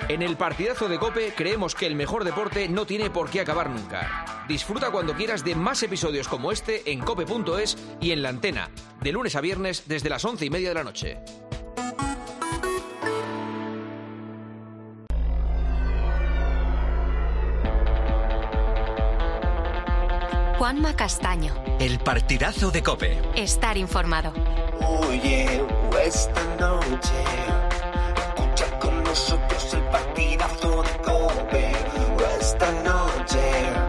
En el partidazo de COPE creemos que el mejor deporte no tiene por qué acabar nunca. Disfruta cuando quieras de más episodios como este en cope.es y en La Antena, de lunes a viernes desde las 11:30 de la noche. Juanma Castaño. El partidazo de COPE. Estar informado. Oye, esta noche escucha con nosotros el partidazo de COPE. Esta noche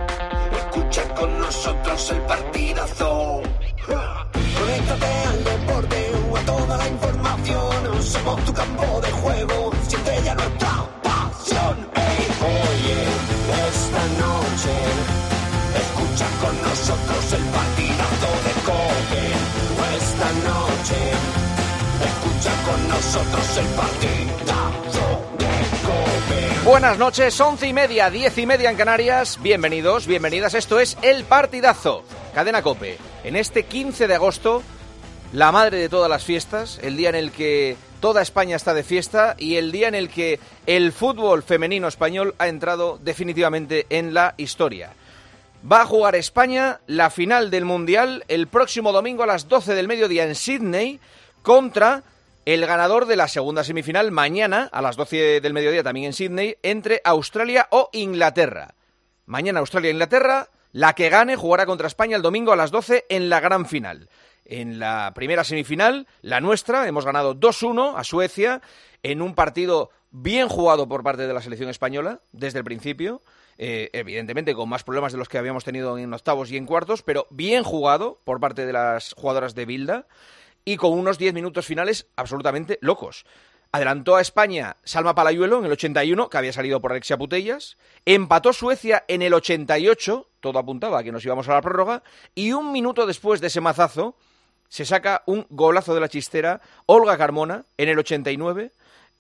escucha con nosotros el partidazo. Conéctate al deporte o a toda la información. Somos tu campo de juego, siente ya nuestra pasión. Hey, oye, esta noche escucha con nosotros el partidazo de COPE. Esta noche escucha con nosotros el partidazo de COPE. Buenas noches, 11:30, 10:30 en Canarias. Bienvenidos, bienvenidas. Esto es El Partidazo, Cadena COPE. En este 15 de agosto, la madre de todas las fiestas, el día en el que toda España está de fiesta y el día en el que el fútbol femenino español ha entrado definitivamente en la historia. Va a jugar España la final del Mundial el próximo domingo a las 12 del mediodía en Sydney contra el ganador de la segunda semifinal mañana a las 12 del mediodía también en Sydney entre Australia o Inglaterra. Mañana Australia e Inglaterra, la que gane jugará contra España el domingo a las 12 en la gran final. En la primera semifinal, la nuestra, hemos ganado 2-1 a Suecia en un partido bien jugado por parte de la selección española desde el principio. Evidentemente con más problemas de los que habíamos tenido en octavos y en cuartos, pero bien jugado por parte de las jugadoras de Bilda y con unos 10 minutos finales absolutamente locos. Adelantó a España Salma Palayuelo en el 81, que había salido por Alexia Putellas, empató Suecia en el 88, todo apuntaba a que nos íbamos a la prórroga, y un minuto después de ese mazazo se saca un golazo de la chistera Olga Carmona en el 89,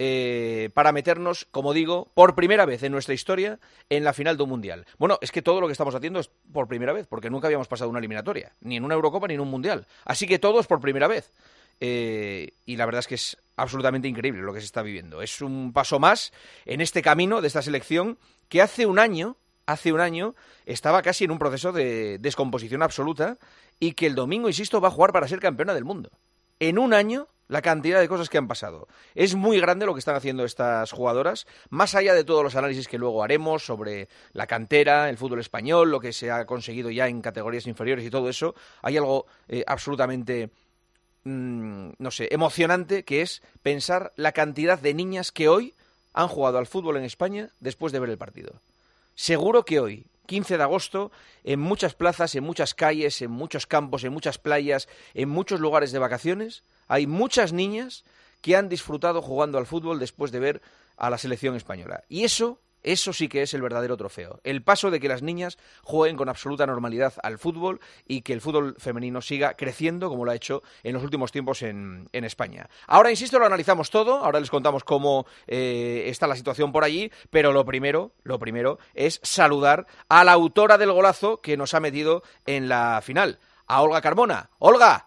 para meternos, como digo, por primera vez en nuestra historia en la final de un Mundial. Bueno, es que todo lo que estamos haciendo es por primera vez, porque nunca habíamos pasado una eliminatoria, ni en una Eurocopa ni en un Mundial. Así que todo es por primera vez. Y la verdad es que es absolutamente increíble lo que se está viviendo. Es un paso más en este camino de esta selección que hace un año estaba casi en un proceso de descomposición absoluta y que el domingo, insisto, va a jugar para ser campeona del mundo. En un año, la cantidad de cosas que han pasado. Es muy grande lo que están haciendo estas jugadoras, más allá de todos los análisis que luego haremos sobre la cantera, el fútbol español, lo que se ha conseguido ya en categorías inferiores y todo eso. Hay algo absolutamente, emocionante, que es pensar la cantidad de niñas que hoy han jugado al fútbol en España después de ver el partido. Seguro que hoy, 15 de agosto, en muchas plazas, en muchas calles, en muchos campos, en muchas playas, en muchos lugares de vacaciones, hay muchas niñas que han disfrutado jugando al fútbol después de ver a la selección española. Y eso sí que es el verdadero trofeo. El paso de que las niñas jueguen con absoluta normalidad al fútbol y que el fútbol femenino siga creciendo como lo ha hecho en los últimos tiempos en España. Ahora, insisto, lo analizamos todo. Ahora les contamos cómo está la situación por allí. Pero lo primero es saludar a la autora del golazo que nos ha metido en la final, a Olga Carmona. ¡Olga!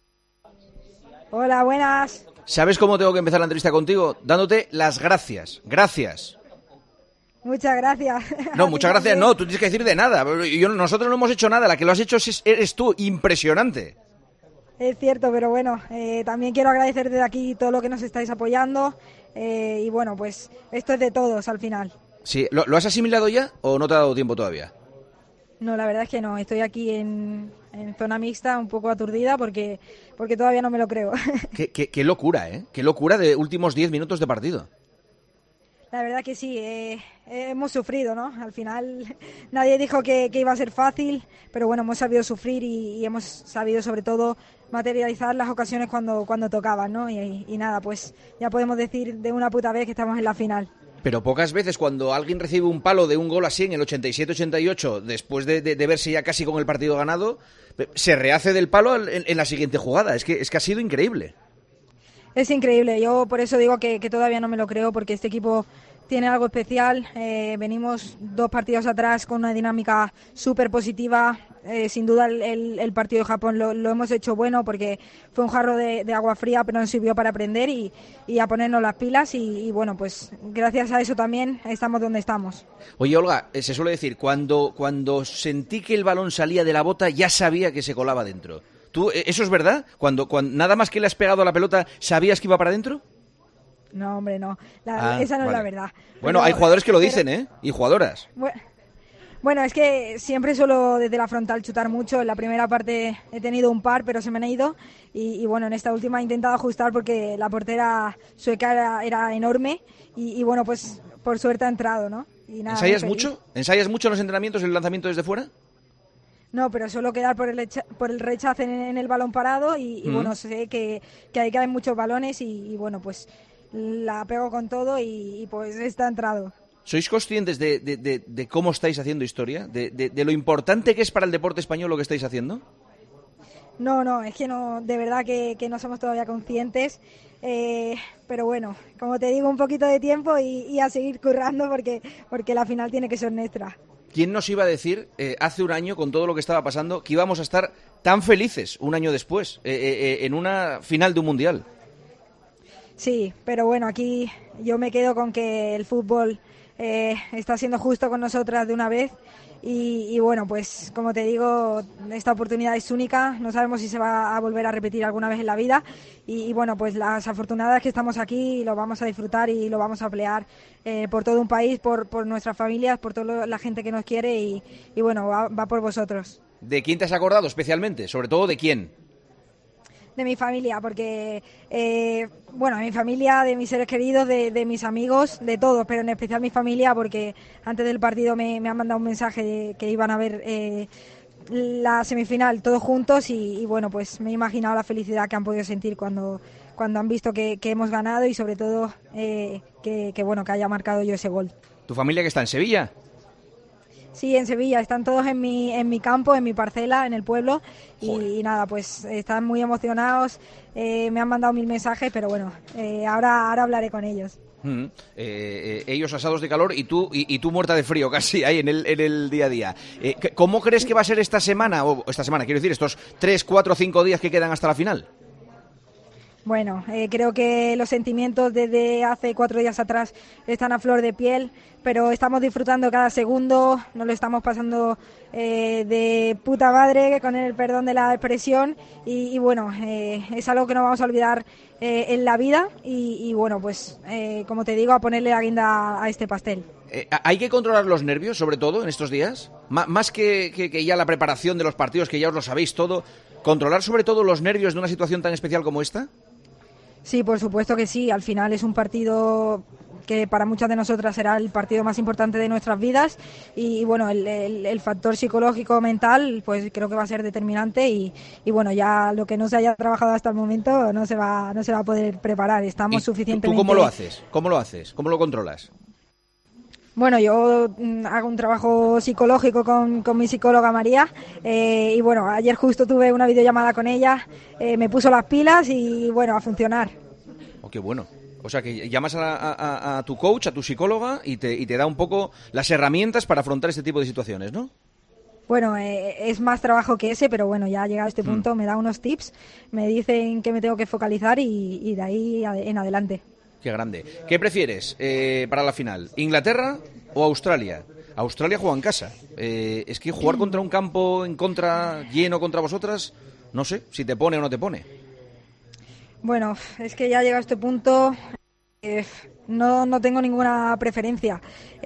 Hola, buenas. ¿Sabes cómo tengo que empezar la entrevista contigo? Dándote las gracias. Gracias. Muchas gracias. No, muchas gracias no, tú tienes que decir de nada. Nosotros no hemos hecho nada, la que lo has hecho eres tú, impresionante. Es cierto, pero bueno, también quiero agradecer desde aquí todo lo que nos estáis apoyando y bueno, pues esto es de todos al final. Sí, ¿lo has asimilado ya o no te ha dado tiempo todavía? No, la verdad es que no, estoy aquí en zona mixta, un poco aturdida porque todavía no me lo creo. Qué locura, ¿eh? Qué locura de últimos 10 minutos de partido. La verdad que sí, hemos sufrido, ¿no? Al final nadie dijo que iba a ser fácil, pero bueno, hemos sabido sufrir y hemos sabido sobre todo materializar las ocasiones cuando tocaban, ¿no? Y nada, pues ya podemos decir de una puta vez que estamos en la final. Pero pocas veces cuando alguien recibe un palo de un gol así en el 87-88, después de verse ya casi con el partido ganado, se rehace del palo en la siguiente jugada. Es que ha sido increíble. Es increíble, yo por eso digo que todavía no me lo creo, porque este equipo tiene algo especial. Venimos 2 partidos atrás con una dinámica súper positiva. Sin duda el partido de Japón lo hemos hecho bueno, porque fue un jarro de agua fría, pero nos sirvió para aprender y a ponernos las pilas y bueno, pues gracias a eso también estamos donde estamos. Oye, Olga, se suele decir, cuando sentí que el balón salía de la bota ya sabía que se colaba dentro. ¿Tú, eso es verdad? Cuando nada más que le has pegado a la pelota, ¿sabías que iba para adentro? No, hombre, no. Esa no es la verdad. Bueno, hay jugadores que lo dicen, ¿eh? Y jugadoras. Bueno, es que siempre suelo desde la frontal chutar mucho. En la primera parte he tenido un par, pero se me han ido. Y bueno, en esta última he intentado ajustar porque la portera sueca era enorme. Y bueno, pues por suerte ha entrado, ¿no? Y nada, ¿Ensayas mucho? ¿Ensayas mucho en los entrenamientos el lanzamiento desde fuera? No, pero suelo quedar por el rechazo en el balón parado. Y bueno, sé que ahí caen muchos balones. Y bueno, pues la pego con todo y pues está entrado. ¿Sois conscientes de cómo estáis haciendo historia? ¿De lo importante que es para el deporte español lo que estáis haciendo? No, es que no, de verdad que no somos todavía conscientes. Pero bueno, como te digo, un poquito de tiempo y a seguir currando porque la final tiene que ser nuestra. ¿Quién nos iba a decir hace un año, con todo lo que estaba pasando, que íbamos a estar tan felices un año después, en una final de un mundial? Sí, pero bueno, aquí yo me quedo con que el fútbol está siendo justo con nosotras de una vez y bueno, pues como te digo, esta oportunidad es única, no sabemos si se va a volver a repetir alguna vez en la vida y bueno, pues las afortunadas que estamos aquí lo vamos a disfrutar y lo vamos a pelear por todo un país, por nuestras familias, por toda la gente que nos quiere y bueno, va por vosotros. ¿De quién te has acordado especialmente? Sobre todo, ¿de quién? De mi familia, porque, bueno, de mi familia, de mis seres queridos, de mis amigos, de todos, pero en especial mi familia, porque antes del partido me han mandado un mensaje de que iban a ver la semifinal todos juntos y bueno, pues me he imaginado la felicidad que han podido sentir cuando han visto que hemos ganado y sobre todo que bueno, que haya marcado yo ese gol. ¿Tu familia que está en Sevilla? Sí, en Sevilla, están todos en mi campo, en mi parcela, en el pueblo y nada, pues están muy emocionados, me han mandado 1000 mensajes, pero bueno, ahora hablaré con ellos. Ellos asados de calor y tú muerta de frío casi ahí en el día a día. ¿Cómo crees que va a ser esta semana, quiero decir, estos 3, 4, 5 días que quedan hasta la final? Bueno, creo que los sentimientos desde hace 4 días atrás están a flor de piel, pero estamos disfrutando cada segundo, nos lo estamos pasando de puta madre, con el perdón de la expresión, y bueno, es algo que no vamos a olvidar en la vida, y bueno, pues como te digo, a ponerle la guinda a este pastel. ¿Hay que controlar los nervios, sobre todo, en estos días? Más que ya la preparación de los partidos, que ya os lo sabéis todo, ¿controlar sobre todo los nervios de una situación tan especial como esta? Sí, por supuesto que sí. Al final es un partido que para muchas de nosotras será el partido más importante de nuestras vidas y bueno, el factor psicológico mental pues creo que va a ser determinante y bueno, ya lo que no se haya trabajado hasta el momento no se va a poder preparar. Estamos suficientemente... ¿Tú cómo lo haces? ¿Cómo lo controlas? Bueno, yo hago un trabajo psicológico con mi psicóloga María y bueno, ayer justo tuve una videollamada con ella, me puso las pilas y bueno, a funcionar. Oh, qué bueno. O sea, que llamas a tu coach, a tu psicóloga y te da un poco las herramientas para afrontar este tipo de situaciones, ¿no? Bueno, es más trabajo que ese, pero bueno, ya llegado a este punto me da unos tips, me dicen que me tengo que focalizar y de ahí en adelante. Qué grande. ¿Qué prefieres para la final? ¿Inglaterra o Australia? Australia juega en casa. Es que jugar contra un campo lleno contra vosotras, no sé si te pone o no te pone. Bueno, es que ya llega a este punto, no tengo ninguna preferencia,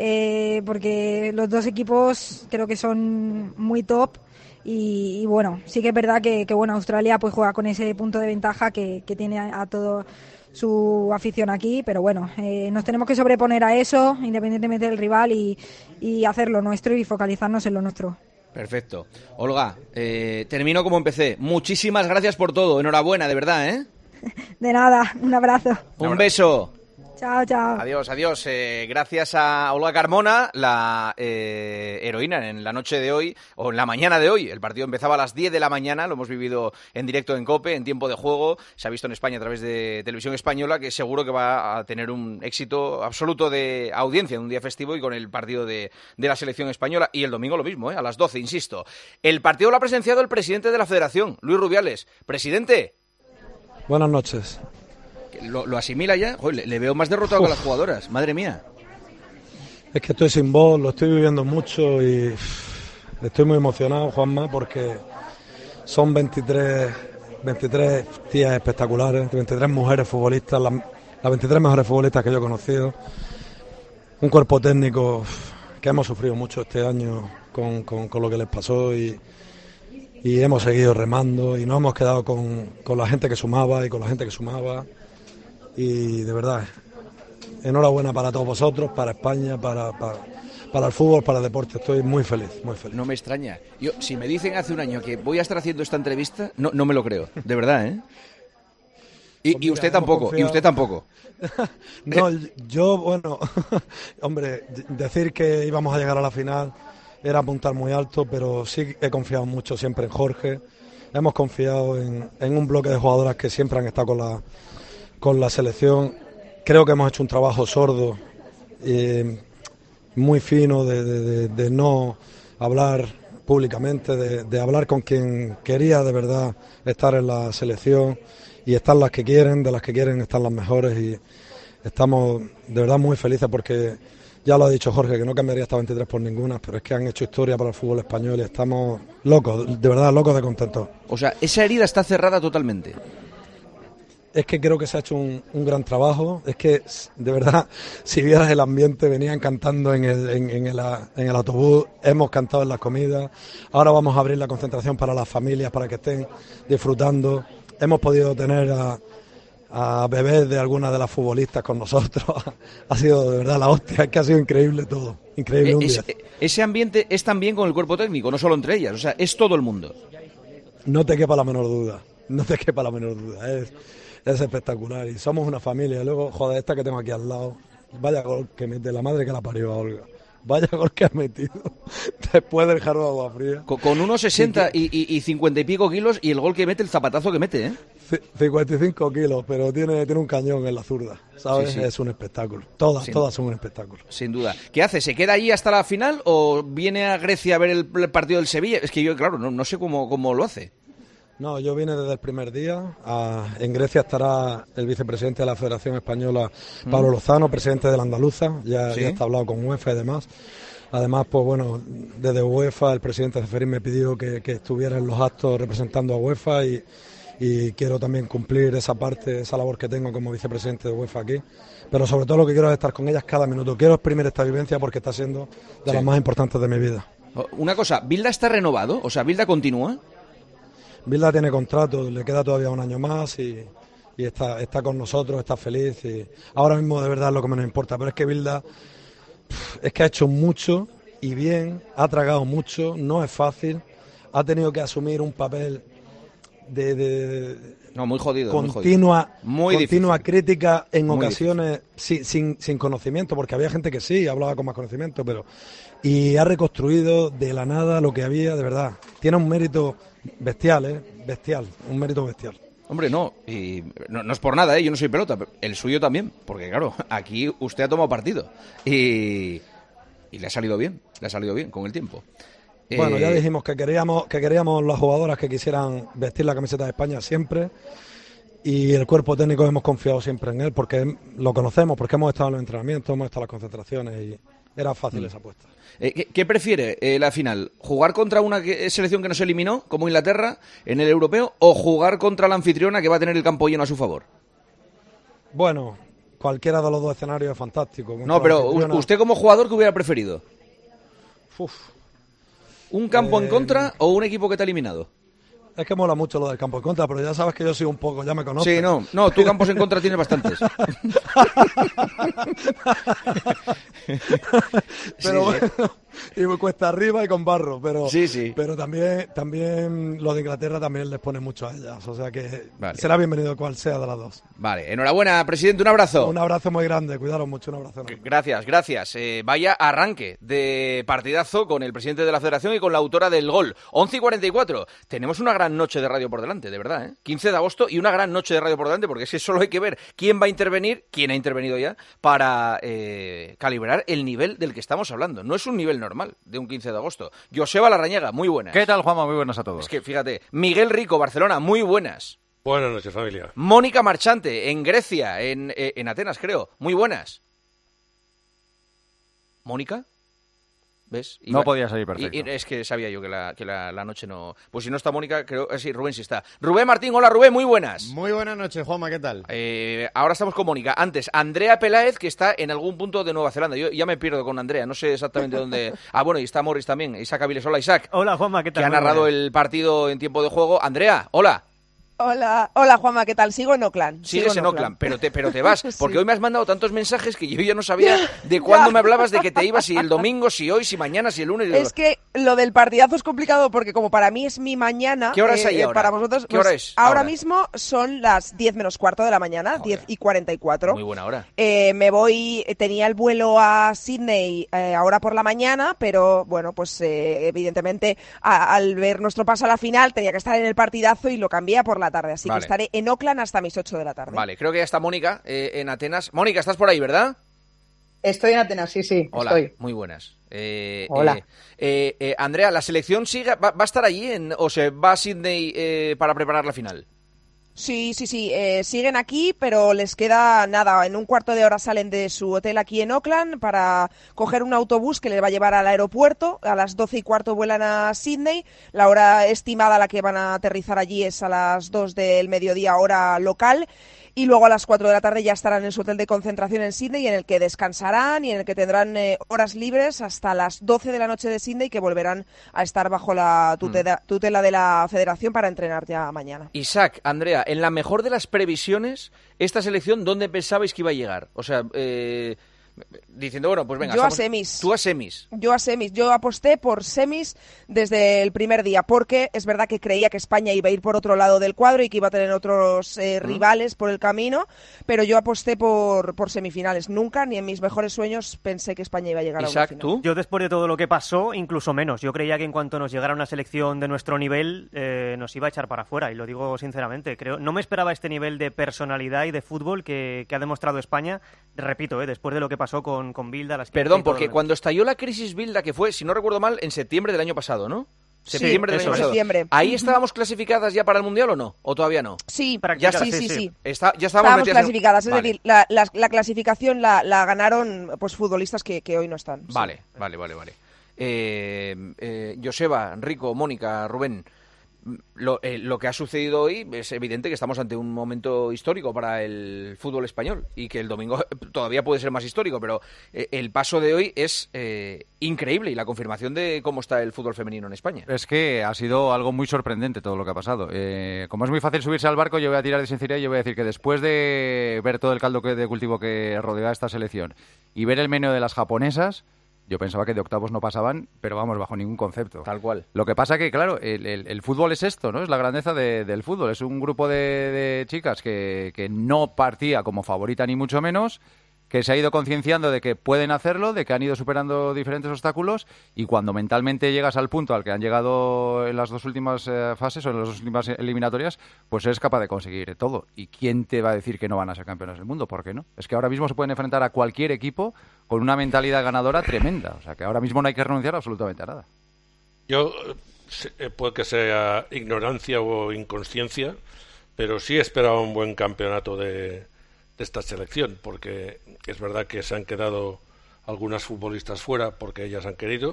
porque los dos equipos creo que son muy top y bueno, sí que es verdad que bueno, Australia pues juega con ese punto de ventaja que tiene a todo su afición aquí, pero bueno, nos tenemos que sobreponer a eso, independientemente del rival y hacer lo nuestro y focalizarnos en lo nuestro. Perfecto. Olga, termino como empecé. Muchísimas gracias por todo. Enhorabuena, de verdad, ¿eh? De nada, un abrazo. Un beso. Chao, chao. Adiós. Gracias a Olga Carmona, la heroína en la noche de hoy, o en la mañana de hoy. El partido empezaba a las 10 de la mañana, lo hemos vivido en directo en COPE, en tiempo de juego. Se ha visto en España a través de Televisión Española, que seguro que va a tener un éxito absoluto de audiencia en un día festivo y con el partido de la selección española. Y el domingo lo mismo, a las 12, insisto. El partido lo ha presenciado el presidente de la Federación, Luis Rubiales. Presidente. Buenas noches. ¿Lo asimila ya? Joder, le veo más derrotado que a las jugadoras, madre mía. Es que estoy sin voz, lo estoy viviendo mucho y estoy muy emocionado, Juanma, porque son 23 tías espectaculares, 23 mujeres futbolistas, las 23 mejores futbolistas que yo he conocido. Un cuerpo técnico que hemos sufrido mucho este año con lo que les pasó y hemos seguido remando y nos hemos quedado con la gente que sumaba y con la gente que sumaba. Y de verdad, enhorabuena para todos vosotros, para España, para el fútbol, para el deporte. Estoy muy feliz, muy feliz. No me extraña. Yo, si me dicen hace un año que voy a estar haciendo esta entrevista, no me lo creo, de verdad, ¿eh? Y usted tampoco, y usted tampoco. No, yo, bueno, hombre, decir que íbamos a llegar a la final era apuntar muy alto, pero sí he confiado mucho siempre en Jorge. Hemos confiado en un bloque de jugadoras que siempre han estado con la selección. Creo que hemos hecho un trabajo sordo, muy fino, de no hablar públicamente, de hablar con quien quería de verdad estar en la selección, y están las que quieren, de las que quieren están las mejores, y estamos de verdad muy felices porque ya lo ha dicho Jorge, que no cambiaría esta 23 por ninguna, pero es que han hecho historia para el fútbol español y estamos locos, de verdad locos de contentos. O sea, esa herida está cerrada totalmente. Es que creo que se ha hecho un gran trabajo. Es que, de verdad, si vieras el ambiente, venían cantando en el autobús, hemos cantado en las comidas, ahora vamos a abrir la concentración para las familias, para que estén disfrutando. Hemos podido tener a bebés de algunas de las futbolistas con nosotros. Ha sido de verdad la hostia, es que ha sido increíble todo, increíble un día. Ese ambiente es también con el cuerpo técnico, no solo entre ellas, o sea, es todo el mundo. No te quepa la menor duda, es espectacular y somos una familia. Luego, joder, esta que tengo aquí al lado, vaya gol que mete, la madre que la parió a Olga. Vaya gol que ha metido después del jarro de agua fría. Con 1,60 y 50 y pico kilos, y el gol que mete, el zapatazo que mete, ¿eh? 55 kilos, pero tiene un cañón en la zurda, ¿sabes? Sí. Es un espectáculo. Todas son un espectáculo. Sin duda. ¿Qué hace? ¿Se queda allí hasta la final o viene a Grecia a ver el partido del Sevilla? Es que yo, claro, no sé cómo lo hace. No, yo vine desde el primer día. En Grecia estará el vicepresidente de la Federación Española, Pablo Lozano, presidente de la Andaluza, ya está hablado con UEFA y demás. Además, pues bueno, desde UEFA el presidente Ceferín me pidió que estuviera en los actos representando a UEFA y quiero también cumplir esa parte, esa labor que tengo como vicepresidente de UEFA aquí. Pero sobre todo lo que quiero es estar con ellas cada minuto. Quiero exprimir esta vivencia porque está siendo de las más importantes de mi vida. Una cosa, ¿Bilda está renovado? O sea, ¿Bilda continúa? Bilda tiene contrato, le queda todavía un año más y está con nosotros, está feliz y ahora mismo de verdad es lo que menos importa, pero es que Bilda es que ha hecho mucho y bien, ha tragado mucho, no es fácil, ha tenido que asumir un papel muy jodido, continua difícil. Crítica en muy ocasiones sin conocimiento, porque había gente que sí hablaba con más conocimiento, y ha reconstruido de la nada lo que había, de verdad. Tiene un mérito bestial, un mérito bestial. Hombre, no es por nada, yo no soy pelota, pero el suyo también, porque claro, aquí usted ha tomado partido y le ha salido bien con el tiempo. Bueno, ya dijimos que queríamos las jugadoras que quisieran vestir la camiseta de España siempre, y el cuerpo técnico hemos confiado siempre en él porque lo conocemos, porque hemos estado en los entrenamientos, hemos estado en las concentraciones y era fácil esa apuesta. ¿Qué prefiere la final? ¿Jugar contra una selección que nos eliminó, como Inglaterra, en el europeo, o jugar contra la anfitriona que va a tener el campo lleno a su favor? Bueno, cualquiera de los dos escenarios es fantástico. No, pero usted como jugador, ¿qué hubiera preferido? ¿Un campo en contra o un equipo que te ha eliminado? Es que mola mucho lo del campo en contra, pero ya sabes que yo soy un poco, ya me conoces. Sí, no, tú campos en contra tienes bastantes. Pero bueno, y cuesta arriba y con barro, pero sí. Pero también lo de Inglaterra también les pone mucho a ellas, o sea que vale. Será bienvenido cual sea de las dos. Vale, enhorabuena, presidente, un abrazo. Un abrazo muy grande, cuidaros mucho, un abrazo enorme. Gracias. Vaya arranque de partidazo con el presidente de la Federación y con la autora del gol. 11:44. Tenemos una gran noche de radio por delante, de verdad, ¿eh? 15 de agosto y una gran noche de radio por delante, porque es que solo hay que ver quién va a intervenir, quién ha intervenido ya, para calibrar el nivel del que estamos hablando. No es un nivel normal de un 15 de agosto. Joseba Larrañaga, muy buenas. ¿Qué tal, Juanma? Muy buenas a todos. Es que, fíjate, Miguel Rico, Barcelona, muy buenas. Buenas noches, familia. Mónica Marchante, en Grecia, en Atenas, creo. Muy buenas. ¿Mónica? ¿Ves? No podía salir perfecto. Y es que sabía yo que la noche no... Pues si no está Mónica, creo... sí, Rubén sí está. Rubén Martín, hola Rubén, muy buenas. Muy buenas noches, Juanma, ¿qué tal? Ahora estamos con Mónica. Antes, Andrea Peláez, que está en algún punto de Nueva Zelanda. Yo ya me pierdo con Andrea, no sé exactamente dónde... Bueno, y está Morris también. Isaac Aviles, hola Isaac. Hola Juanma, ¿qué tal? Que ha narrado el partido en tiempo de juego. Andrea, hola. Hola Juanma, ¿qué tal? Sigo en Oakland. Sigues en Oakland, pero te vas, porque Sí. hoy me has mandado tantos mensajes que yo ya no sabía de cuándo me hablabas, de que te ibas, si el domingo, si hoy, si mañana, si el lunes. Es que lo del partidazo es complicado porque como para mí es mi mañana... ¿Qué hora es ahí ahora? Para vosotros, ¿Qué hora es ahora ahora? mismo son las 10 menos cuarto de la mañana, Joder. 10:44. Muy buena hora. Me voy, tenía el vuelo a Sydney ahora por la mañana, pero bueno, pues evidentemente al ver nuestro paso a la final tenía que estar en el partidazo y lo cambié por la tarde, así Vale. que estaré en Oakland hasta mis 8 de la tarde. Vale, creo que ya está Mónica en Atenas. Mónica, estás por ahí, ¿verdad? Estoy en Atenas, sí, Hola, estoy. muy buenas. Hola. Andrea, ¿la selección sigue, va a estar allí o se va a Sydney para preparar la final? Sí, siguen aquí, pero les queda nada, en un cuarto de hora salen de su hotel aquí en Oakland para coger un autobús que les va a llevar al aeropuerto, a las 12:15 vuelan a Sydney, la hora estimada a la que van a aterrizar allí es a las 2 del mediodía hora local, y luego a las 4 de la tarde ya estarán en su hotel de concentración en Sydney, en el que descansarán y en el que tendrán horas libres hasta las 12 de la noche de Sydney, que volverán a estar bajo la tutela de la federación para entrenar ya mañana. Isaac, Andrea, en la mejor de las previsiones, esta selección, ¿dónde pensabais que iba a llegar? O sea, diciendo, bueno, pues venga. Yo a semis. Tú a semis. Yo a semis. Yo aposté por semis desde el primer día, porque es verdad que creía que España iba a ir por otro lado del cuadro y que iba a tener otros rivales por el camino, pero yo aposté por semifinales. Nunca, ni en mis mejores sueños, pensé que España iba a llegar Isaac, a una final. ¿tú? Yo después de todo lo que pasó, incluso menos. Yo creía que en cuanto nos llegara una selección de nuestro nivel, nos iba a echar para afuera, y lo digo sinceramente. No me esperaba este nivel de personalidad y de fútbol que ha demostrado España, repito, después de lo que pasó con Bilda. Perdón, porque cuando estalló la crisis Bilda, que fue, si no recuerdo mal, en septiembre del año pasado, ¿no? Septiembre del año pasado. Septiembre. ¿Ahí estábamos clasificadas ya para el Mundial o no? ¿O todavía no? Sí, Ya sí. Ya estábamos Estábamos metidas clasificadas, es Vale. decir, la clasificación la ganaron pues futbolistas que hoy no están. Sí. Vale. Joseba, Rico, Mónica, Rubén, lo que ha sucedido hoy es evidente que estamos ante un momento histórico para el fútbol español y que el domingo todavía puede ser más histórico, pero el paso de hoy es increíble y la confirmación de cómo está el fútbol femenino en España. Es que ha sido algo muy sorprendente todo lo que ha pasado. Como es muy fácil subirse al barco, yo voy a tirar de sinceridad y yo voy a decir que después de ver todo el caldo de cultivo que rodea esta selección y ver el menú de las japonesas, yo pensaba que de octavos no pasaban, pero vamos, bajo ningún concepto. Tal cual. Lo que pasa que, claro, el fútbol es esto, ¿no? Es la grandeza del fútbol. Es un grupo de chicas que no partía como favorita ni mucho menos, que se ha ido concienciando de que pueden hacerlo, de que han ido superando diferentes obstáculos, y cuando mentalmente llegas al punto al que han llegado en las dos últimas fases o en las dos últimas eliminatorias, pues eres capaz de conseguir todo. ¿Y quién te va a decir que no van a ser campeones del mundo? ¿Por qué no? Es que ahora mismo se pueden enfrentar a cualquier equipo con una mentalidad ganadora tremenda. O sea, que ahora mismo no hay que renunciar absolutamente a nada. Yo, puede que sea ignorancia o inconsciencia, pero sí esperaba un buen campeonato de esta selección, porque es verdad que se han quedado algunas futbolistas fuera porque ellas han querido,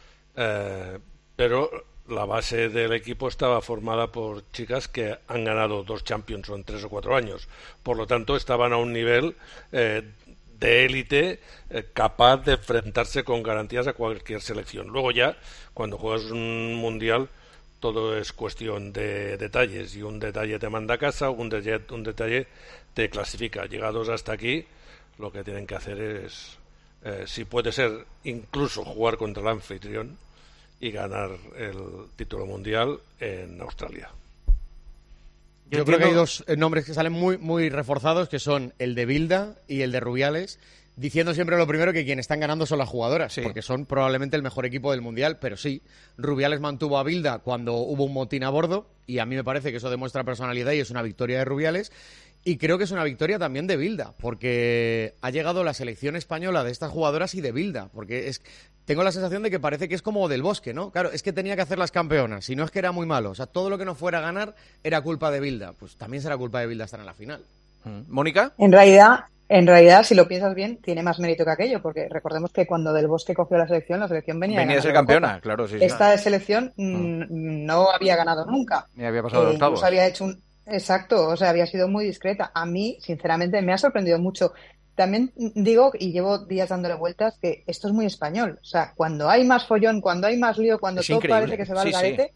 pero la base del equipo estaba formada por chicas que han ganado 2 Champions en 3 o 4 años, por lo tanto estaban a un nivel de élite capaz de enfrentarse con garantías a cualquier selección. Luego ya, cuando juegas un mundial, todo es cuestión de detalles, y un detalle te manda a casa, un detalle te clasifica. Llegados hasta aquí, lo que tienen que hacer es si puede ser incluso jugar contra el anfitrión y ganar el título mundial en Australia. Yo creo que hay dos nombres que salen muy reforzados, que son el de Bilda y el de Rubiales, diciendo siempre lo primero que quienes están ganando son las jugadoras, porque son probablemente el mejor equipo del Mundial, pero sí, Rubiales mantuvo a Bilda cuando hubo un motín a bordo, y a mí me parece que eso demuestra personalidad y es una victoria de Rubiales, y creo que es una victoria también de Bilda, porque ha llegado la selección española de estas jugadoras y de Bilda, porque tengo la sensación de que parece que es como Del Bosque, ¿no? Claro, es que tenía que hacer las campeonas, si no es que era muy malo, o sea, todo lo que no fuera a ganar era culpa de Bilda, pues también será culpa de Bilda estar en la final. ¿Mónica? En realidad, si lo piensas bien, tiene más mérito que aquello, porque recordemos que cuando Del Bosque cogió la selección venía de ser campeona, claro, sí. Esta selección no había ganado nunca. Ni había pasado de octavos. Había hecho Exacto, o sea, había sido muy discreta. A mí, sinceramente, me ha sorprendido mucho. También digo, y llevo días dándole vueltas, que esto es muy español. O sea, cuando hay más follón, cuando hay más lío, cuando todo parece que se va al garete,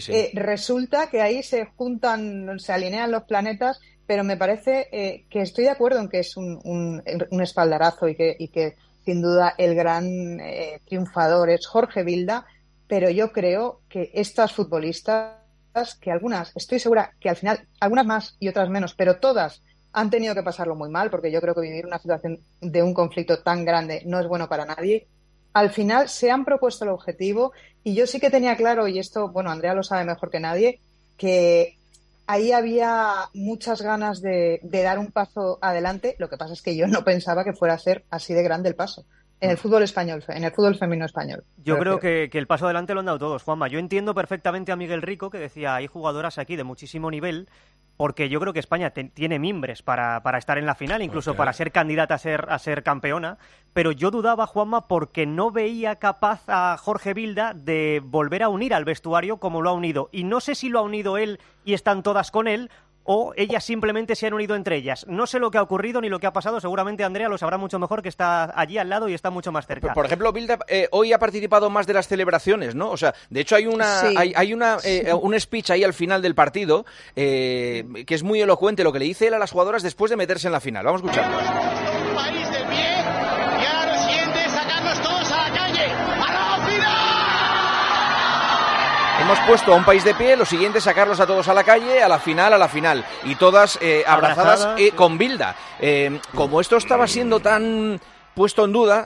resulta que ahí se juntan, se alinean los planetas, pero me parece que estoy de acuerdo en que es un espaldarazo y que sin duda el gran triunfador es Jorge Bilda, pero yo creo que estas futbolistas, que algunas, estoy segura que al final, algunas más y otras menos, pero todas han tenido que pasarlo muy mal, porque yo creo que vivir una situación de un conflicto tan grande no es bueno para nadie. Al final se han propuesto el objetivo y yo sí que tenía claro, y esto, bueno, Andrea lo sabe mejor que nadie, que ahí había muchas ganas de dar un paso adelante. Lo que pasa es que yo no pensaba que fuera a ser así de grande el paso. En el fútbol español, en el fútbol femenino español. Yo creo que el paso adelante lo han dado todos, Juanma. Yo entiendo perfectamente a Miguel Rico, que decía, hay jugadoras aquí de muchísimo nivel, porque yo creo que España tiene mimbres para estar en la final, incluso para ser candidata a ser campeona, pero yo dudaba, Juanma, porque no veía capaz a Jorge Bilda de volver a unir al vestuario como lo ha unido. Y no sé si lo ha unido él y están todas con él, o ellas simplemente se han unido entre ellas. No sé lo que ha ocurrido ni lo que ha pasado, seguramente Andrea lo sabrá mucho mejor, que está allí al lado y está mucho más cerca. Por ejemplo, Bilda hoy ha participado más de las celebraciones, ¿no? O sea, de hecho hay un speech ahí al final del partido que es muy elocuente lo que le dice él a las jugadoras después de meterse en la final. Vamos a escucharlo. País de pie y ahora lo siguiente es sacarnos todos a la calle. ¡A la final! Hemos puesto a un país de pie, lo siguiente es sacarlos a todos a la calle, a la final, y todas abrazadas con Bilda. Como esto estaba siendo tan puesto en duda,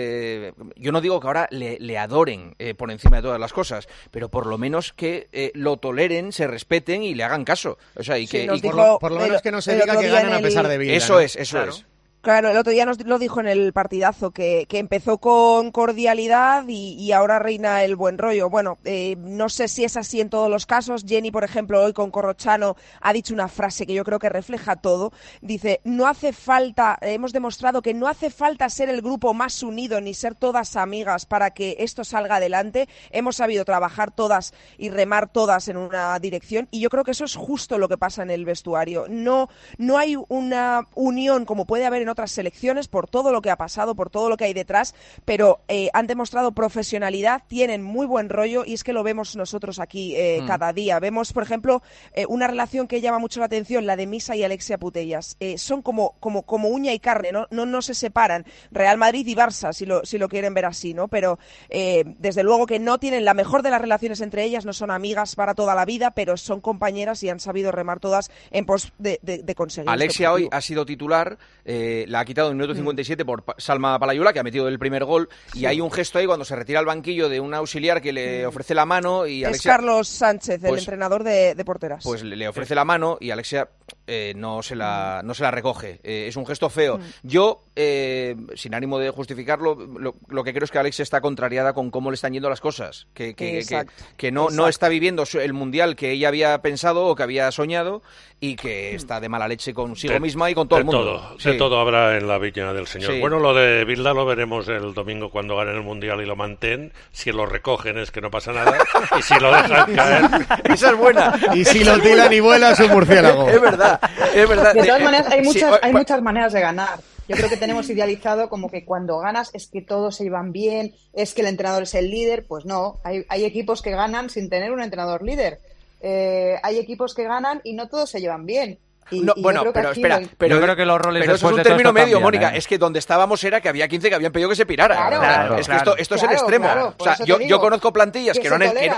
yo no digo que ahora le adoren por encima de todas las cosas, pero por lo menos que lo toleren, se respeten y le hagan caso. O sea, por lo menos que no se diga que ganan a pesar de Bilda. Eso, ¿no? Eso claro. es. Claro, el otro día nos lo dijo en el partidazo, que empezó con cordialidad y ahora reina el buen rollo. Bueno, no sé si es así en todos los casos. Jenny, por ejemplo, hoy con Corrochano ha dicho una frase que yo creo que refleja todo. Dice, no hace falta, hemos demostrado que no hace falta ser el grupo más unido ni ser todas amigas para que esto salga adelante. Hemos sabido trabajar todas y remar todas en una dirección y yo creo que eso es justo lo que pasa en el vestuario. No hay una unión como puede haber en otras selecciones por todo lo que ha pasado, por todo lo que hay detrás, pero han demostrado profesionalidad, tienen muy buen rollo y es que lo vemos nosotros aquí cada día. Vemos, por ejemplo, una relación que llama mucho la atención, la de Misa y Alexia Putellas. Son como uña y carne, no se separan. Real Madrid y Barça, si lo quieren ver así, ¿no? Pero desde luego que no tienen la mejor de las relaciones entre ellas, no son amigas para toda la vida, pero son compañeras y han sabido remar todas en pos de conseguir. Alexia hoy ha sido titular, la ha quitado en el minuto 57 por Salma Palayula, que ha metido el primer gol, y hay un gesto ahí cuando se retira al banquillo de un auxiliar que le ofrece la mano y Alexia... Es Carlos Sánchez, el entrenador de porteras. Pues le ofrece la mano y Alexia no se la recoge. Es un gesto feo. Yo, sin ánimo de justificarlo, lo que creo es que Alexia está contrariada con cómo le están yendo las cosas, que no está viviendo el mundial que ella había pensado o que había soñado y que está de mala leche consigo misma y con todo el mundo. De todo habrá en la viña del Señor. Sí. Bueno, lo de Bilda lo veremos el domingo cuando ganen el mundial y lo mantengan. Si lo recogen es que no pasa nada y si lo dejan caer... Esa es buena. Y si lo tiran y vuela es un murciélago. Es verdad. De todas maneras, hay muchas maneras de ganar. Yo creo que tenemos idealizado como que cuando ganas es que todos se llevan bien, es que el entrenador es el líder. Pues no, hay equipos que ganan sin tener un entrenador líder. Hay equipos que ganan y no todos se llevan bien. Bueno, pero espera, yo creo que los roles pero eso después es un de todo término esto medio, cambian, Mónica. Es que donde estábamos era que había 15 que habían pedido que se pirara. Claro, es que esto es el extremo. O sea, yo conozco plantillas que no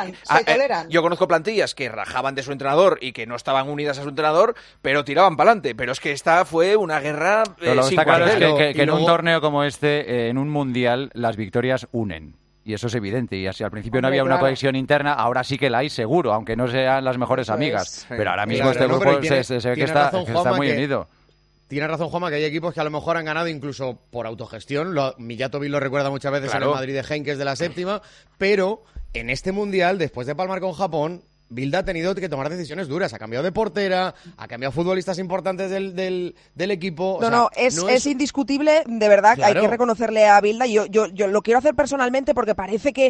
yo conozco plantillas que rajaban de su entrenador y que no estaban unidas a su entrenador, pero tiraban para adelante. Pero es que esta fue una guerra pero lo que sin está claro es cuartel. que en un torneo como este, en un mundial, las victorias unen. Y eso es evidente. Y así al principio no había una conexión interna, ahora sí que la hay seguro, aunque no sean las mejores amigas. Pero ahora mismo este grupo se ve que está muy unido. Tiene razón, Juanma, que hay equipos que a lo mejor han ganado incluso por autogestión. Mijatovic lo recuerda muchas veces en el Madrid de Henkes de la séptima. Pero en este Mundial, después de palmar con Japón, Bilda ha tenido que tomar decisiones duras. Ha cambiado de portera, ha cambiado futbolistas importantes del equipo. Es indiscutible, de verdad. Claro. Hay que reconocerle a Bilda. Yo lo quiero hacer personalmente porque parece que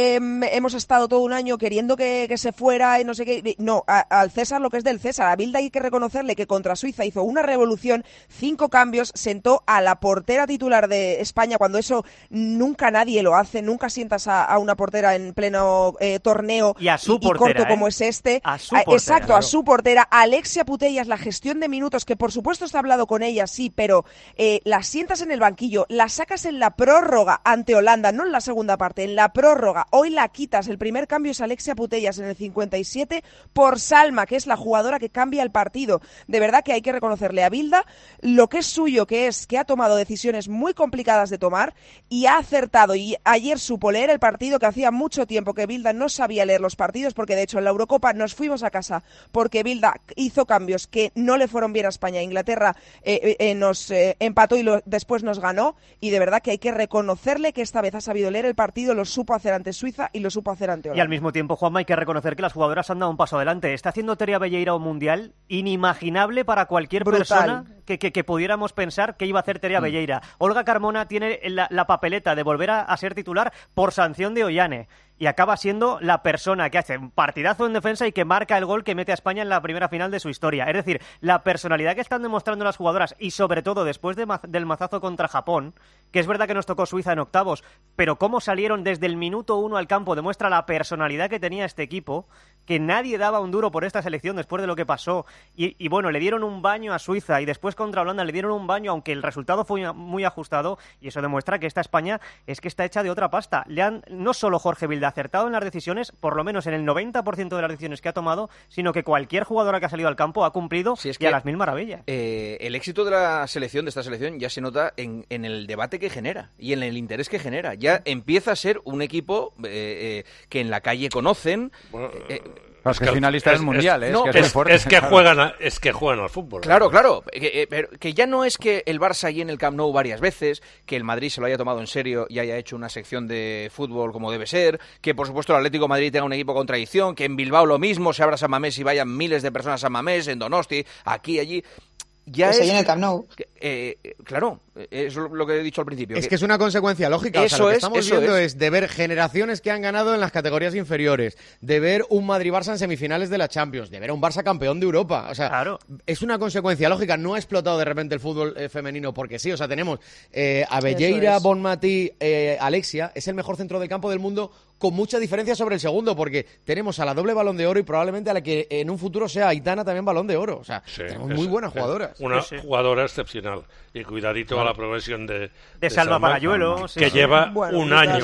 hemos estado todo un año queriendo que se fuera y no sé qué. No, al César lo que es del César. A Bilda hay que reconocerle que contra Suiza hizo una revolución, 5 cambios, sentó a la portera titular de España, cuando eso nunca nadie lo hace. Nunca sientas a una portera en pleno torneo y a su portera, corto como es este. A su portera, exacto, claro. A su portera. Alexia Putellas, la gestión de minutos, que por supuesto está hablado con ella, sí, pero la sientas en el banquillo, la sacas en la prórroga ante Holanda, no en la segunda parte, en la prórroga. Hoy la quitas. El primer cambio es Alexia Putellas en el 57 por Salma, que es la jugadora que cambia el partido. De verdad que hay que reconocerle a Bilda lo que es suyo, que es que ha tomado decisiones muy complicadas de tomar y ha acertado. Y ayer supo leer el partido, que hacía mucho tiempo que Bilda no sabía leer los partidos, porque de hecho en la Eurocopa nos fuimos a casa porque Bilda hizo cambios que no le fueron bien a España. Inglaterra nos empató y después nos ganó, y de verdad que hay que reconocerle que esta vez ha sabido leer el partido, lo supo hacer ante Suiza y lo supo hacer ante Holanda. Y al mismo tiempo, Juanma, hay que reconocer que las jugadoras han dado un paso adelante. Está haciendo Teria Belleira un mundial inimaginable para cualquier persona que pudiéramos pensar que iba a hacer Teria Belleira. Olga Carmona tiene la papeleta de volver a ser titular por sanción de Ollane. Y acaba siendo la persona que hace un partidazo en defensa y que marca el gol que mete a España en la primera final de su historia. Es decir, la personalidad que están demostrando las jugadoras, y sobre todo después del mazazo contra Japón, que es verdad que nos tocó Suiza en octavos, pero cómo salieron desde el minuto 1 al campo demuestra la personalidad que tenía este equipo, que nadie daba un duro por esta selección después de lo que pasó. Y bueno, le dieron un baño a Suiza y después contra Holanda le dieron un baño, aunque el resultado fue muy ajustado, y eso demuestra que esta España es que está hecha de otra pasta. No solo Jorge Bilda acertado en las decisiones, por lo menos en el 90% de las decisiones que ha tomado, sino que cualquier jugadora que ha salido al campo ha cumplido y a las mil maravillas. El éxito de la selección, de esta selección, ya se nota en el debate que genera y en el interés que genera. Ya empieza a ser un equipo que en la calle conocen. Es que es finalista del mundial, es que juegan al fútbol. Claro, pero que ya no es que el Barça allí en el Camp Nou varias veces, que el Madrid se lo haya tomado en serio y haya hecho una sección de fútbol como debe ser, que por supuesto el Atlético de Madrid tenga un equipo con tradición, que en Bilbao lo mismo, se abra San Mamés y vayan miles de personas a San Mamés, en Donosti, aquí, allí. Ya se llena el Camp Nou. Claro, eso es lo que he dicho al principio. Es que es una consecuencia lógica. O sea, lo que estamos viendo es de ver generaciones que han ganado en las categorías inferiores, de ver un Madrid-Barça en semifinales de la Champions, de ver a un Barça campeón de Europa. O sea, claro, es una consecuencia lógica. No ha explotado de repente el fútbol femenino porque sí. O sea, tenemos a Belleira, Bonmatí, Alexia. Es el mejor centro del campo del mundo, con mucha diferencia sobre el segundo, porque tenemos a la doble Balón de Oro y probablemente a la que en un futuro sea Aitana también Balón de Oro. O sea, tenemos muy buenas jugadoras. Una jugadora excepcional. Y cuidadito a la progresión de Salma Parayuelo, que lleva un año.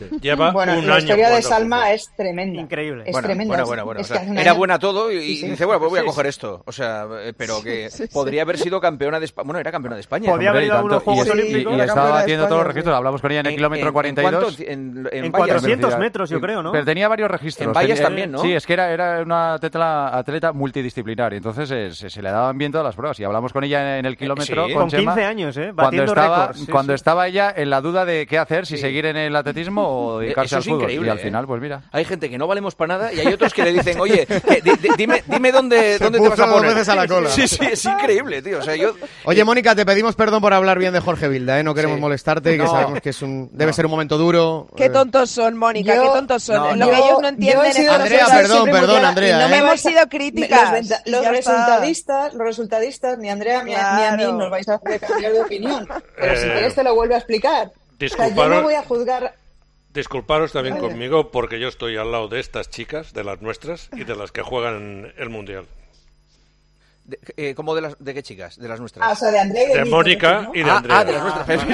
La historia de Salma es tremenda. Increíble. Es tremenda. Bueno. Era buena todo y dice, bueno, pues voy a coger esto. O sea, pero que podría haber sido campeona de España. Bueno, era campeona de España. Podría haber ido a unos Juegos Olímpicos. Y estaba batiendo todos los registros. Hablamos con ella en el kilómetro 42. En 400 metros, yo creo, ¿no? Pero tenía varios registros. En vallas también, ¿no? Sí, es que era una atleta multidisciplinar. Y entonces se le daban bien todas las pruebas. Y hablamos con ella en el kilómetro. Con 15 años, batiendo récords. Cuando estaba ella en la duda de qué hacer, si seguir en el atletismo o dedicarse al fútbol. Increíble, y al final, pues mira. Hay gente que no valemos para nada y hay otros que le dicen, oye, dime dónde te vas a poner. Veces a la cola. Sí, es increíble, tío. O sea, Oye, Mónica, te pedimos perdón por hablar bien de Jorge Bilda, no queremos molestarte, que sabemos que debe ser un momento duro. Qué tontos son, Mónica, qué tontos son. Lo que ellos no entienden es... Andrea, perdón, Andrea. No hemos sido críticas. Los resultadistas, ni Andrea ni a mí nos vais a hacer cambiar de opinión. Pero si quieres te lo vuelvo a explicar. Yo no voy a juzgar... Disculparos también conmigo porque yo estoy al lado de estas chicas, de las nuestras y de las que juegan el Mundial. ¿Cómo de qué chicas? De las nuestras. O sea, de Andrea y de Mónica, ¿no? y de Andrea. De las nuestras.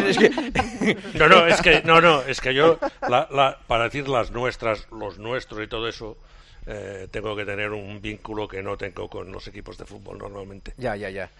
Es que yo, para decir las nuestras, los nuestros y todo eso, tengo que tener un vínculo que no tengo con los equipos de fútbol normalmente. Ya.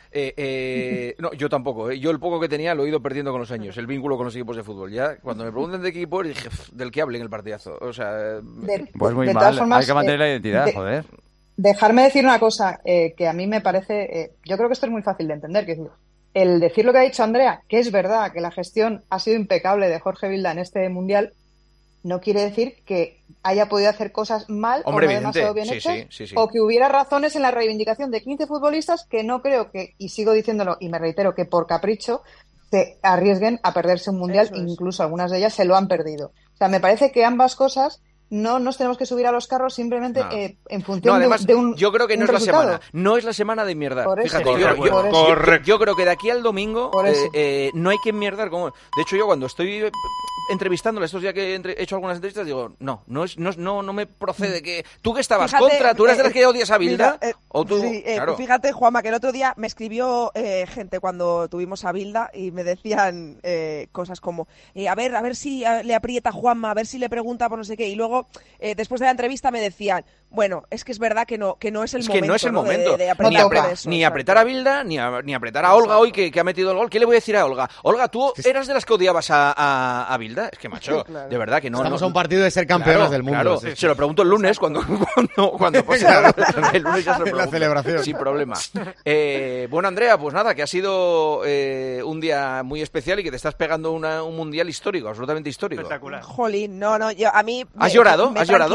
No, yo tampoco. Yo el poco que tenía lo he ido perdiendo con los años, el vínculo con los equipos de fútbol. Ya cuando me preguntan de qué equipo, dije, del que hablen el partidazo. O sea... Pues muy de mal, todas formas, hay que mantener la identidad, joder. Dejarme decir una cosa que a mí me parece... yo creo que esto es muy fácil de entender, que es el decir lo que ha dicho Andrea, que es verdad que la gestión ha sido impecable de Jorge Vilda en este Mundial, no quiere decir que haya podido hacer cosas mal o no demasiado bien hechas, sí. o que hubiera razones en la reivindicación de 15 futbolistas que no creo que, y sigo diciéndolo y me reitero, que por capricho se arriesguen a perderse un Mundial, incluso algunas de ellas se lo han perdido. O sea, me parece que ambas cosas no nos tenemos que subir a los carros simplemente en función además, de un yo creo que no es resultado. la semana. No es la semana de enmierdar. Por eso, Fíjate, yo creo que de aquí al domingo no hay que enmierdar. De hecho, yo cuando estoy entrevistándole estos días que he hecho algunas entrevistas, digo, no me procede que... ¿Tú que estabas contra? ¿Tú eres de las que odias a Bilda? ¿O tú? Claro. Fíjate, Juanma, que el otro día me escribió gente cuando tuvimos a Bilda y me decían cosas como, a ver si le aprieta a Juanma, a ver si le pregunta por no sé qué. Y luego, después de la entrevista, me decían, bueno, es que es verdad que no es el momento. Que no es el momento. De apretar ni apretar a Bilda, ni apretar a Olga hoy, que ha metido el gol. ¿Qué le voy a decir a Olga? Olga, ¿tú eras de las que odiabas a Bilda? Es que, macho, claro. De verdad que no. Estamos a un partido de ser campeones del mundo. Claro. Se lo pregunto el lunes cuando pase el lunes ya se lo pregunto. La celebración. Sin problema. Bueno, Andrea, pues nada, que ha sido un día muy especial y que te estás pegando un mundial histórico, absolutamente histórico. Espectacular. Jolín, a mí... ¿Has llorado? ¿Has llorado?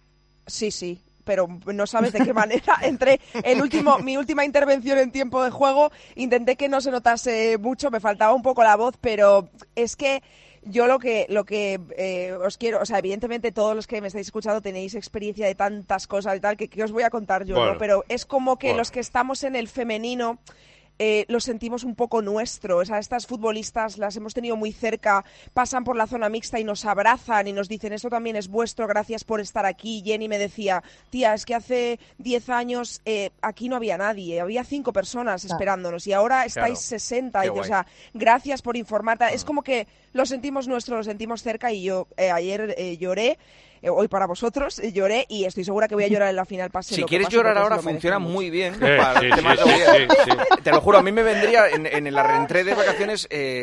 Sí, pero no sabes de qué manera. Mi última intervención en tiempo de juego, intenté que no se notase mucho, me faltaba un poco la voz, pero es que yo lo que os quiero, o sea, evidentemente todos los que me estáis escuchando tenéis experiencia de tantas cosas y tal, que os voy a contar yo, ¿no? Pero es como que los que estamos en el femenino... lo sentimos un poco nuestro. O sea, estas futbolistas las hemos tenido muy cerca, pasan por la zona mixta y nos abrazan y nos dicen, esto también es vuestro, gracias por estar aquí. Jenny me decía, tía, es que hace 10 años aquí no había nadie, había 5 personas esperándonos y ahora estáis 60. O sea, gracias por informarte. Es como que lo sentimos nuestro, lo sentimos cerca y yo ayer lloré. Hoy para vosotros lloré y estoy segura que voy a llorar en la final. Si quieres llorar ahora funciona muy bien. Te lo juro, a mí me vendría en la reentré de vacaciones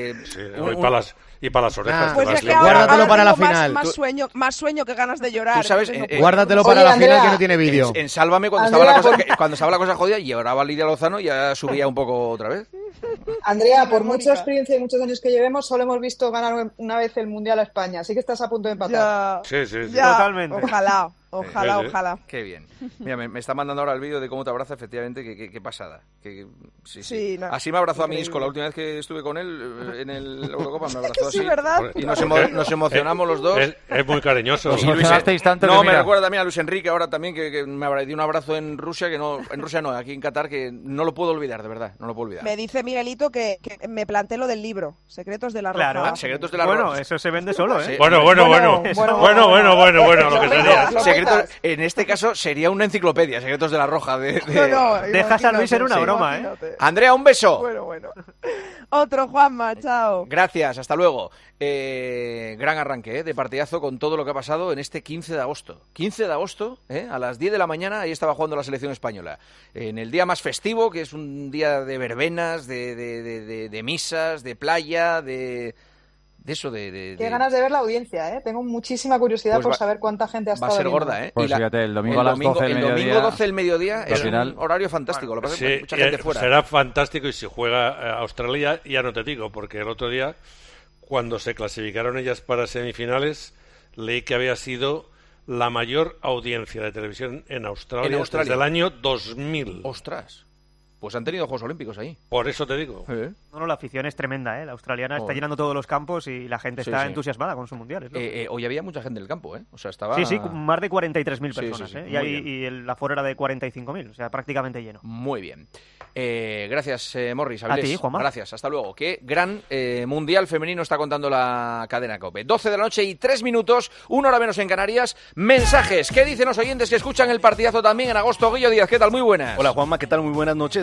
y para las orejas. Pues es que guárdatelo para la final. Más sueño que ganas de llorar. Tú sabes, guárdatelo para la final que no tiene vídeo. En Sálvame cuando estaba la cosa jodida y lloraba Lidia Lozano ya subía un poco otra vez. Andrea, por mucha experiencia y muchos años que llevemos, solo hemos visto ganar una vez el Mundial a España, así que estás a punto de empatar. Sí. Totalmente. Ojalá. Qué bien. Mira, me está mandando ahora el vídeo de cómo te abraza, efectivamente, qué pasada. Sí. No, así me abrazó a mi Isco la última vez que estuve con él en el Eurocopa, me abrazó así. ¿verdad? Y nos emocionamos los dos. Es muy cariñoso. Os emocionasteis tanto me recuerda también a Luis Enrique ahora también, que me dio un abrazo en Rusia, aquí en Qatar, que no lo puedo olvidar, de verdad, no lo puedo olvidar. Me dice Miguelito que me planteé lo del libro, Secretos de la Roja. Claro, Secretos de la Roja. Bueno, eso se vende solo, ¿eh? Bueno, lo que sería. En este caso sería una enciclopedia, Secretos de la Roja. Dejas a Luis en una broma, ¿eh? Andrea, un beso. Bueno. Otro, Juanma, chao. Gracias, hasta luego. Gran arranque de partidazo con todo lo que ha pasado en este 15 de agosto. 15 de agosto, a las 10 de la mañana, ahí estaba jugando la selección española. En el día más festivo, que es un día de verbenas, de misas, de playa, de eso, Qué ganas de ver la audiencia, ¿eh? Tengo muchísima curiosidad por saber cuánta gente ha estado. Va a ser viendo. gorda, ¿eh? Pues fíjate, el domingo a las 12 del mediodía. El domingo 12 del mediodía es un horario fantástico. Lo que pasa es que hay mucha gente fuera. Será fantástico y si juega Australia, ya no te digo, porque el otro día, cuando se clasificaron ellas para semifinales, leí que había sido la mayor audiencia de televisión en Australia desde el año 2000. ¡Ostras! Pues han tenido Juegos Olímpicos ahí. Por eso te digo. No, la afición es tremenda, ¿eh? La australiana está llenando todos los campos y la gente está entusiasmada con sus mundiales, ¿no? Hoy había mucha gente en el campo, ¿eh? O sea, estaba... Sí, más de 43.000 personas, sí, ¿eh? Y el aforo era de 45.000, o sea, prácticamente lleno. Muy bien. Gracias, Morris. A ti, Juanma. Gracias, hasta luego. Qué gran mundial femenino está contando la cadena COPE. 12 de la noche y 3 minutos, 1 hora menos en Canarias. Mensajes. ¿Qué dicen los oyentes que escuchan el partidazo también en agosto? Guillo Díaz, ¿qué tal? Muy buenas. Hola, Juanma, ¿qué tal? Muy buenas noches.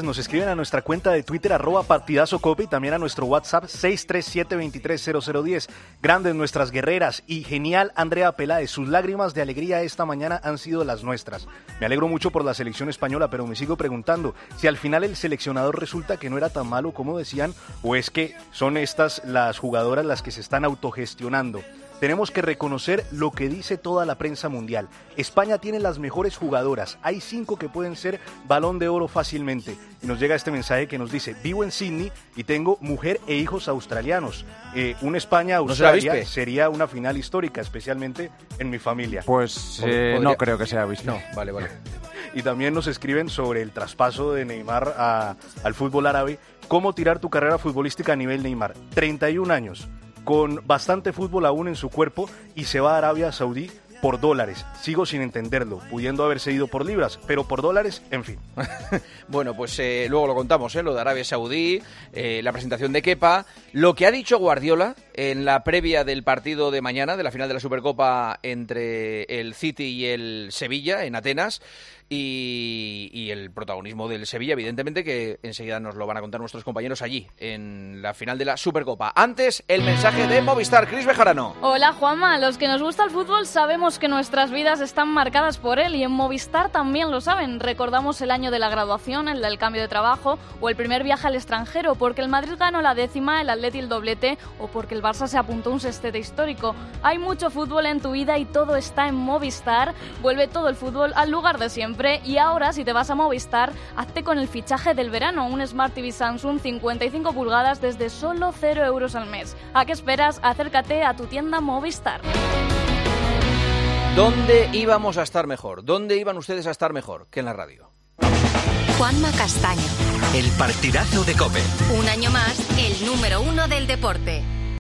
ustedes. Nos escriben a nuestra cuenta de Twitter, @partidazocope, y también a nuestro WhatsApp 637-230010. Grandes nuestras guerreras y genial Andrea Peláez. Sus lágrimas de alegría esta mañana han sido las nuestras. Me alegro mucho por la selección española, pero me sigo preguntando si al final el seleccionador resulta que no era tan malo como decían, o es que son estas las jugadoras las que se están autogestionando. Tenemos que reconocer lo que dice toda la prensa mundial. España tiene las mejores jugadoras. Hay 5 que pueden ser Balón de Oro fácilmente. Y nos llega este mensaje que nos dice: vivo en Sydney y tengo mujer e hijos australianos. Un España-Australia sería una final histórica, especialmente en mi familia. Pues no creo que sea visto. No, vale. Y también nos escriben sobre el traspaso de Neymar al fútbol árabe. ¿Cómo tirar tu carrera futbolística a nivel Neymar? 31 años. Con bastante fútbol aún en su cuerpo, y se va a Arabia Saudí por dólares. Sigo sin entenderlo, pudiendo haberse ido por libras, pero por dólares, en fin. Bueno, pues luego lo contamos, lo de Arabia Saudí, la presentación de Kepa, lo que ha dicho Guardiola en la previa del partido de mañana, de la final de la Supercopa entre el City y el Sevilla, en Atenas, y el protagonismo del Sevilla, evidentemente, que enseguida nos lo van a contar nuestros compañeros allí, en la final de la Supercopa. Antes, el mensaje de Movistar. Cris Bejarano. Hola, Juanma. Los que nos gusta el fútbol sabemos que nuestras vidas están marcadas por él, y en Movistar también lo saben. Recordamos el año de la graduación, el del cambio de trabajo o el primer viaje al extranjero, porque el Madrid ganó la 10ª, el Atleti el doblete o porque el Barça se apuntó un sextete histórico. Hay mucho fútbol en tu vida y todo está en Movistar. Vuelve todo el fútbol al lugar de siempre. Y ahora, si te vas a Movistar, hazte con el fichaje del verano, un Smart TV Samsung 55 pulgadas desde solo 0 euros al mes. ¿A qué esperas? Acércate a tu tienda Movistar. ¿Dónde íbamos a estar mejor? ¿Dónde iban ustedes a estar mejor que en la radio? Juanma Castaño. El partidazo de COPE. Un año más, el número 1 del deporte.